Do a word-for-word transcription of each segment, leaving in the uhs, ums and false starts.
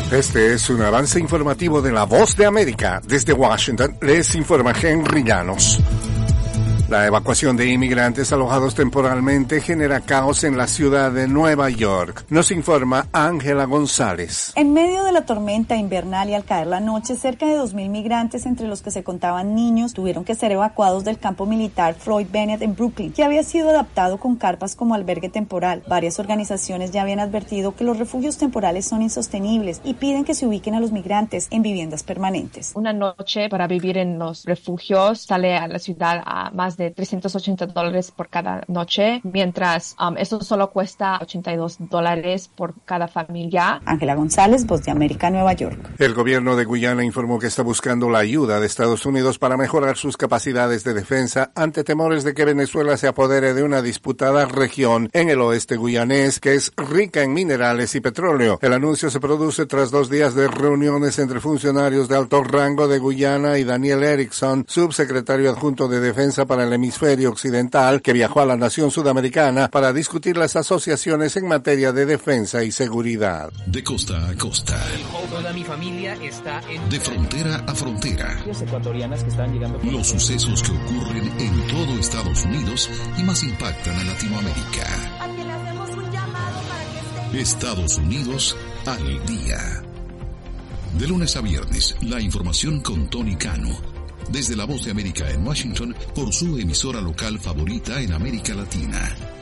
Este es un avance informativo de La Voz de América. Desde Washington les informa Henry Llanos. La evacuación de inmigrantes alojados temporalmente genera caos en la ciudad de Nueva York. Nos informa Ángela González. En medio de la tormenta invernal y al caer la noche, cerca de dos mil migrantes, entre los que se contaban niños, tuvieron que ser evacuados del campo militar Floyd Bennett en Brooklyn, que había sido adaptado con carpas como albergue temporal. Varias organizaciones ya habían advertido que los refugios temporales son insostenibles y piden que se ubiquen a los migrantes en viviendas permanentes. Una noche para vivir en los refugios sale a la ciudad a más de trescientos ochenta dólares por cada noche, mientras um, esto solo cuesta ochenta y dos dólares por cada familia. Ángela González, Voz de América, Nueva York. El gobierno de Guyana informó que está buscando la ayuda de Estados Unidos para mejorar sus capacidades de defensa ante temores de que Venezuela se apodere de una disputada región en el oeste guyanés que es rica en minerales y petróleo. El anuncio se produce tras dos días de reuniones entre funcionarios de alto rango de Guyana y Daniel Erickson, subsecretario adjunto de Defensa para el hemisferio occidental, que viajó a la nación sudamericana para discutir las asociaciones en materia de defensa y seguridad. De costa a costa. Toda mi familia está en... De frontera a frontera. Ecuatorianas que están llegando... Los sucesos que ocurren en todo Estados Unidos y más impactan a Latinoamérica. A que le hacemos un llamado para que esté... Estados Unidos al día. De lunes a viernes, la información con Tony Cano. Desde La Voz de América en Washington, por su emisora local favorita en América Latina.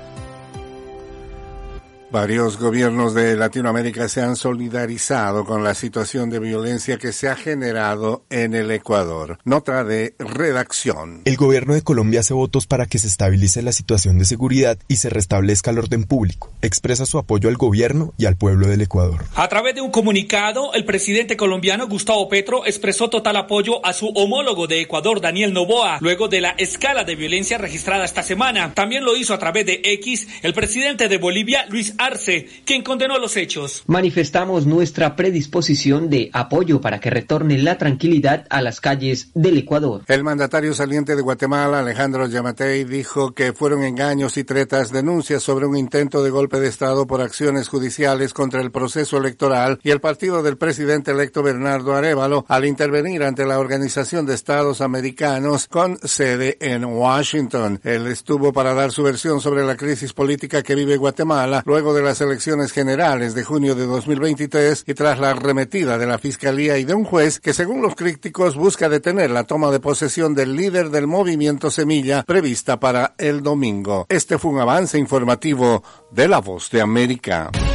Varios gobiernos de Latinoamérica se han solidarizado con la situación de violencia que se ha generado en el Ecuador. Nota de redacción. El gobierno de Colombia hace votos para que se estabilice la situación de seguridad y se restablezca el orden público. Expresa su apoyo al gobierno y al pueblo del Ecuador. A través de un comunicado, el presidente colombiano Gustavo Petro expresó total apoyo a su homólogo de Ecuador, Daniel Noboa, luego de la escala de violencia registrada esta semana. También lo hizo a través de X el presidente de Bolivia, Luis Arce, quien condenó los hechos. Manifestamos nuestra predisposición de apoyo para que retorne la tranquilidad a las calles del Ecuador. El mandatario saliente de Guatemala, Alejandro Yamatei, dijo que fueron engaños y tretas denuncias sobre un intento de golpe de Estado por acciones judiciales contra el proceso electoral y el partido del presidente electo Bernardo Arévalo al intervenir ante la Organización de Estados Americanos con sede en Washington. Él estuvo para dar su versión sobre la crisis política que vive Guatemala luego de las elecciones generales de junio de dos mil veintitrés y tras la arremetida de la Fiscalía y de un juez que, según los críticos, busca detener la toma de posesión del líder del movimiento Semilla prevista para el domingo. Este fue un avance informativo de La Voz de América.